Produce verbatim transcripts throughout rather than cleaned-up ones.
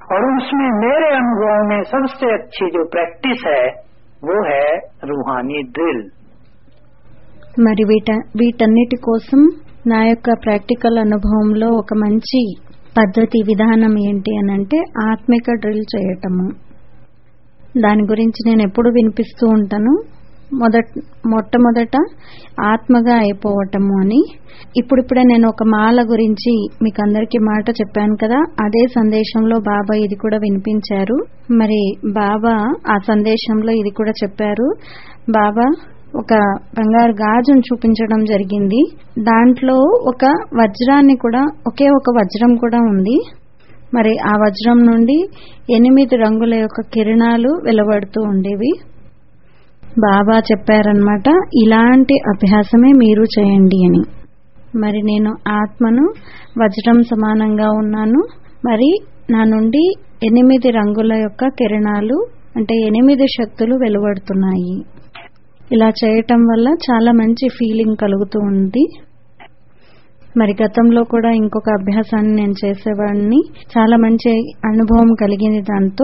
और उसमें मेरे अनुभव में सबसे अच्छी जो प्रैक्टिस है वो है रूहानी ड्रिल. మరి వీట వీటన్నిటి కోసం నా యొక్క ప్రాక్టికల్ అనుభవంలో ఒక మంచి పద్ధతి విధానం ఏంటి అని అంటే ఆత్మిక డ్రిల్ చేయటము. దాని గురించి నేను ఎప్పుడు వినిపిస్తూ ఉంటాను. మొదట మొట్టమొదట ఆత్మగా అయిపోవటము అని. ఇప్పుడిప్పుడే నేను ఒక మాల గురించి మీకు అందరికీ మాట చెప్పాను కదా, అదే సందేశంలో బాబా ఇది కూడా వినిపించారు. మరి బాబా ఆ సందేశంలో ఇది కూడా చెప్పారు. బాబా ఒక బంగారు గాజును చూపించడం జరిగింది. దాంట్లో ఒక వజ్రాన్ని కూడా, ఒకే ఒక వజ్రం కూడా ఉంది. మరి ఆ వజ్రం నుండి ఎనిమిది రంగుల యొక్క కిరణాలు వెలువడుతూ ఉండేవి. బాబా చెప్పారన్నమాట, ఇలాంటి అభ్యాసమే మీరు చేయండి అని. మరి నేను ఆత్మను వజ్రం సమానంగా ఉన్నాను. మరి నా నుండి ఎనిమిది రంగుల యొక్క కిరణాలు అంటే ఎనిమిది శక్తులు వెలువడుతున్నాయి. ఇలా చేయటం వల్ల చాలా మంచి ఫీలింగ్ కలుగుతూ ఉంది. మరి గతంలో కూడా ఇంకొక అభ్యాసాన్ని నేను చేసేవాడిని, చాలా మంచి అనుభవం కలిగింది దాంతో.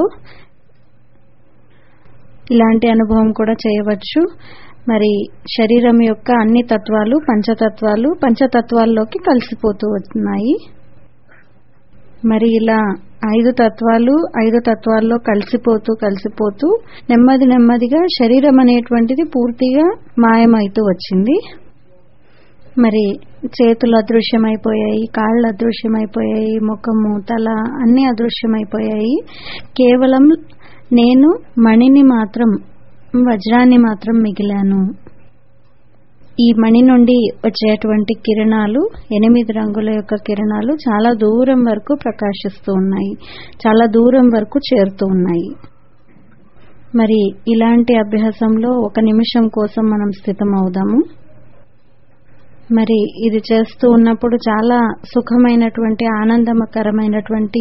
ఇలాంటి అనుభవం కూడా చేయవచ్చు. మరి శరీరం యొక్క అన్ని తత్వాలు పంచతత్వాలు పంచతత్వాల్లోకి కలిసిపోతూ వస్తున్నాయి. మరి ఇలా ఐదు తత్వాలు ఐదు తత్వాల్లో కలిసిపోతూ కలిసిపోతూ నెమ్మది నెమ్మదిగా శరీరం అనేటువంటిది పూర్తిగా మాయమైతూ వచ్చింది. మరి చేతులు అదృశ్యమైపోయాయి, కాళ్ళు అదృశ్యమైపోయాయి, ముఖము తల అన్ని అదృశ్యమైపోయాయి. కేవలం నేను మణిని మాత్రం, వజ్రాన్ని మాత్రం మిగిలాను. ఈ మణి నుండి వచ్చేటువంటి కిరణాలు, ఎనిమిది రంగుల యొక్క కిరణాలు చాలా దూరం వరకు ప్రకాశిస్తూ ఉన్నాయి, చాలా దూరం వరకు చేరుతూ ఉన్నాయి. మరి ఇలాంటి అభ్యాసంలో ఒక నిమిషం కోసం మనం స్థితమవుదాము. మరి ఇది చేస్తూ ఉన్నప్పుడు చాలా సుఖమైనటువంటి ఆనందకరమైనటువంటి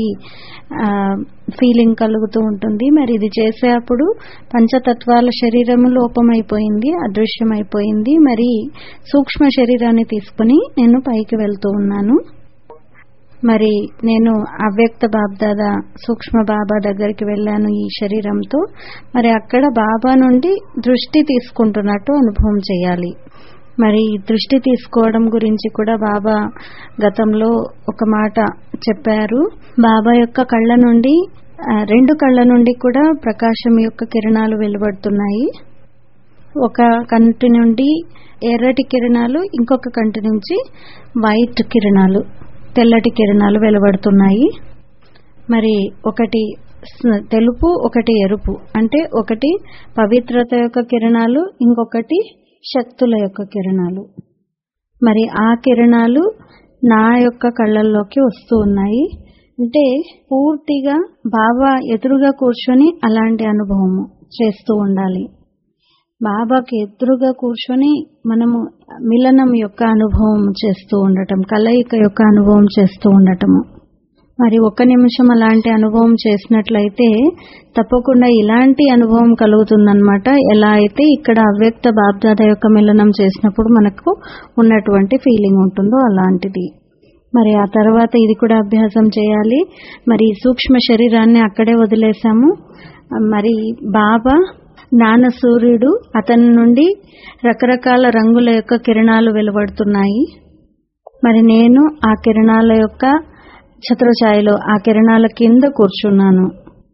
ఫీలింగ్ కలుగుతూ ఉంటుంది. మరి ఇది చేసేటప్పుడు పంచతత్వాల శరీరము లోపమైపోయింది, అదృశ్యమైపోయింది. మరి సూక్ష్మ శరీరాన్ని తీసుకుని నేను పైకి వెళ్తూ ఉన్నాను. మరి నేను అవ్యక్త బాబ్దాదా సూక్ష్మ బాబా దగ్గరికి వెళ్ళాను ఈ శరీరంతో. మరి అక్కడ బాబా నుండి దృష్టి తీసుకుంటున్నట్టు అనుభవం చేయాలి. మరి దృష్టి తీసుకోవడం గురించి కూడా బాబా గతంలో ఒక మాట చెప్పారు. బాబా యొక్క కళ్ళ నుండి, రెండు కళ్ళ నుండి కూడా ప్రకాశం యొక్క కిరణాలు వెలువడుతున్నాయి. ఒక కంటి నుండి ఎర్రటి కిరణాలు, ఇంకొక కంటి నుంచి వైట్ కిరణాలు, తెల్లటి కిరణాలు వెలువడుతున్నాయి. మరి ఒకటి తెలుపు, ఒకటి ఎరుపు, అంటే ఒకటి పవిత్రత యొక్క కిరణాలు, ఇంకొకటి శక్తుల యొక్క కిరణాలు. మరి ఆ కిరణాలు నా యొక్క కళ్ళల్లోకి వస్తూ ఉన్నాయి. అంటే పూర్తిగా బాబా ఎదురుగా కూర్చొని అలాంటి అనుభవము చేస్తూ ఉండాలి. బాబాకి ఎదురుగా కూర్చొని మనము మిలనం యొక్క అనుభవం చేస్తూ ఉండటం, కలయిక యొక్క అనుభవం చేస్తూ ఉండటము. మరి ఒక్క నిమిషం అలాంటి అనుభవం చేసినట్లయితే తప్పకుండా ఇలాంటి అనుభవం కలుగుతుందన్నమాట. ఎలా అయితే ఇక్కడ అవ్యక్త బాబ్దాదా యొక్క మిలనం చేసినప్పుడు మనకు ఉన్నటువంటి ఫీలింగ్ ఉంటుందో అలాంటిది. మరి ఆ తర్వాత ఇది కూడా అభ్యాసం చేయాలి. మరి సూక్ష్మ శరీరాన్ని అక్కడే వదిలేశాము. మరి బాబా జ్ఞాన సూర్యుడు, అతని నుండి రకరకాల రంగుల యొక్క కిరణాలు వెలువడుతున్నాయి. మరి నేను ఆ కిరణాల యొక్క ఛత్రఛాయలో, ఆ కిరణాల కింద కూర్చున్నాను.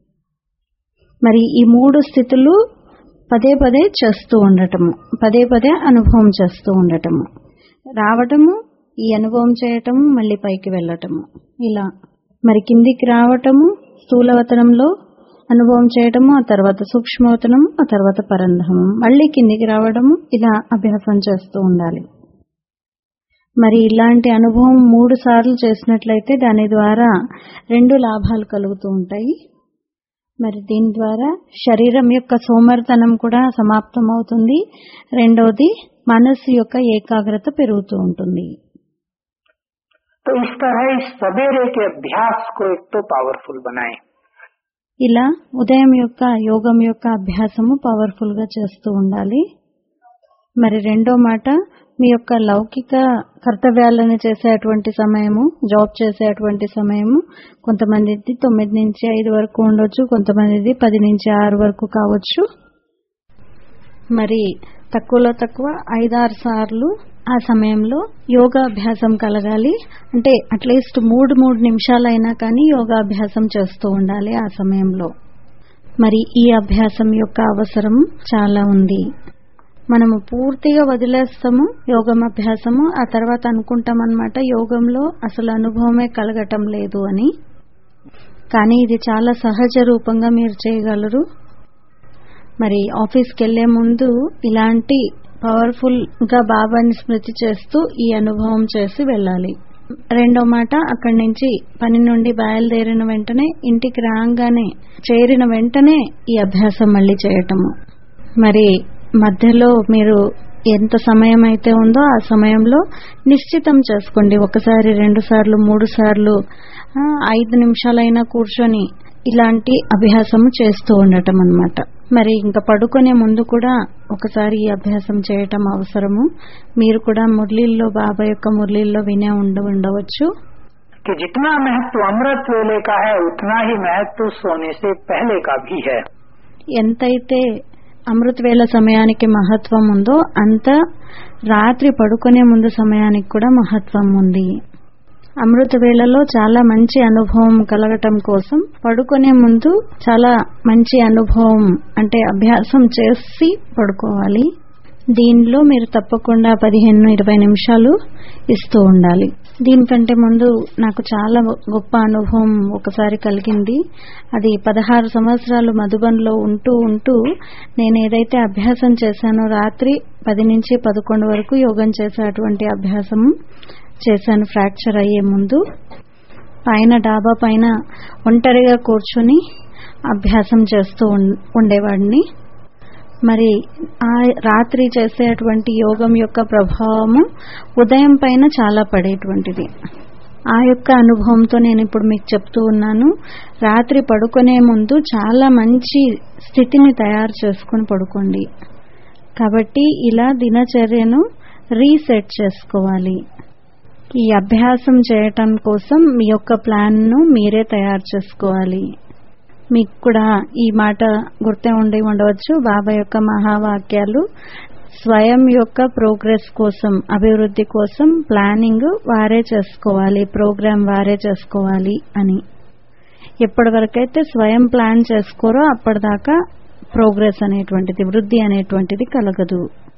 మరి ఈ మూడు స్థితులు పదే పదే చేస్తూ ఉండటము, పదే పదే అనుభవం చేస్తూ ఉండటము, రావటము, ఈ అనుభవం చేయటము, మళ్ళీ పైకి వెళ్ళటము. ఇలా మరి కిందికి రావటము, స్థూలవతనంలో అనుభవం చేయటము, ఆ తర్వాత సూక్ష్మవతనము, ఆ తర్వాత పరంధామం, మళ్ళీ కిందికి రావడము. ఇలా అభ్యాసం చేస్తూ ఉండాలి. మరి ఇలాంటి అనుభవం మూడు సార్లు చేసినట్లయితే దాని ద్వారా రెండు లాభాలు కలుగుతూ ఉంటాయి. మరి దీని ద్వారా శరీరం యొక్క సోమర్తనం కూడా సమాప్తం అవుతుంది. రెండోది మనసు యొక్క ఏకాగ్రత పెరుగుతూ ఉంటుంది. तो इस तरह इस सवेरे के अभ्यास को एक तो पावरफुल बनाएं. ఇలా ఉదయం యొక్క యోగం యొక్క అభ్యాసము పవర్ఫుల్ గా చేస్తూ ఉండాలి. మరి రెండో మాట, మీ యొక్క లౌకిక కర్తవ్యాలను చేసేటువంటి సమయము, జాబ్ చేసేటువంటి సమయము కొంతమందిది తొమ్మిది నుంచి ఐదు వరకు ఉండొచ్చు, కొంతమందిది పది నుంచి ఆరు వరకు కావచ్చు. మరి తక్కువలో తక్కువ ఐదారు సార్లు ఆ సమయంలో యోగాభ్యాసం కలగాలి. అంటే అట్లీస్ట్ మూడు మూడు నిమిషాలైనా కానీ యోగాభ్యాసం చేస్తూ ఉండాలి ఆ సమయంలో. మరి ఈ అభ్యాసం యొక్క అవసరం చాలా ఉంది. మనము పూర్తిగా వదిలేస్తాము యోగం అభ్యాసము, ఆ తర్వాత అనుకుంటాం అన్నమాట యోగంలో అసలు అనుభవమే కలగటం లేదు అని. కానీ ఇది చాలా సహజ రూపంగా మీరు చేయగలరు. మరి ఆఫీస్కి వెళ్లే ముందు ఇలాంటి పవర్ఫుల్ గా బాబాని స్మృతి చేస్తూ ఈ అనుభవం చేసి వెళ్ళాలి. రెండో మాట, అక్కడి నుంచి పని నుండి బయలుదేరిన వెంటనే ఇంటికి రాగానే చేరిన వెంటనే ఈ అభ్యాసం మళ్ళీ చేయటము. మరి మధ్యలో మీరు ఎంత సమయం అయితే ఉందో ఆ సమయంలో నిశ్చితం చేసుకోండి. ఒకసారి, రెండు సార్లు, మూడు సార్లు, ఐదు నిమిషాలైనా కూర్చొని ఇలాంటి అభ్యాసము చేస్తూ ఉండటం అన్నమాట. మరి ఇంకా పడుకునే ముందు కూడా ఒకసారి ఈ అభ్యాసం చేయటం అవసరము. మీరు కూడా మురళీల్లో, బాబా యొక్క మురళీల్లో వినే ఉండ ఉండవచ్చు. कि जितना महत्व अमृत वेले का है उतना ही महत्व सोने से पहले का भी है. ఎంతైతే అమృత వేళ సమయానికి మహత్వం ఉందో అంత రాత్రి పడుకునే ముందు సమయానికి కూడా మహత్వం ఉంది. అమృత వేళలో చాలా మంచి అనుభవం కలగటం కోసం పడుకునే ముందు చాలా మంచి అనుభవం అంటే అభ్యాసం చేసి పడుకోవాలి. దీనిలో మీరు తప్పకుండా పదిహేను ఇరవై నిమిషాలు ఇస్తూ ఉండాలి. దీనికంటే ముందు నాకు చాలా గొప్ప అనుభవం ఒకసారి కలిగింది. అది పదహారు సంవత్సరాలు మధుబన్లో ఉంటూ ఉంటూ నేను ఏదైతే అభ్యాసం చేశానో రాత్రి పది నుంచి పదకొండు వరకు యోగం చేసేటువంటి అభ్యాసం చేశాను. ఫ్రాక్చర్ అయ్యే ముందు పైన డాబా పైన ఒంటరిగా కూర్చొని అభ్యాసం చేస్తూ ఉండేవాడిని. మరి ఆ రాత్రి చేసేటువంటి యోగం యొక్క ప్రభావము ఉదయం పైన చాలా పడేటువంటిది. ఆ యొక్క అనుభవంతో నేను ఇప్పుడు మీకు చెప్తూ ఉన్నాను. రాత్రి పడుకునే ముందు చాలా మంచి స్థితిని తయారు చేసుకుని పడుకోండి. కాబట్టి ఇలా దినచర్యను రీసెట్ చేసుకోవాలి. ఈ అభ్యాసం చేయటం కోసం మీ యొక్క ప్లాన్ ను మీరే తయారు చేసుకోవాలి. మీకు కూడా ఈ మాట గుర్తే ఉండి ఉండవచ్చు. బాబా యొక్క మహావాక్యాలు స్వయం యొక్క ప్రోగ్రెస్ కోసం, అభివృద్ధి కోసం ప్లానింగ్ వారే చేసుకోవాలి, ప్రోగ్రామ్ వారే చేసుకోవాలి అని. ఎప్పటి వరకైతే స్వయం ప్లాన్ చేసుకోరో అప్పటిదాకా ప్రోగ్రెస్ అనేటువంటిది, వృద్ధి అనేటువంటిది కలగదు.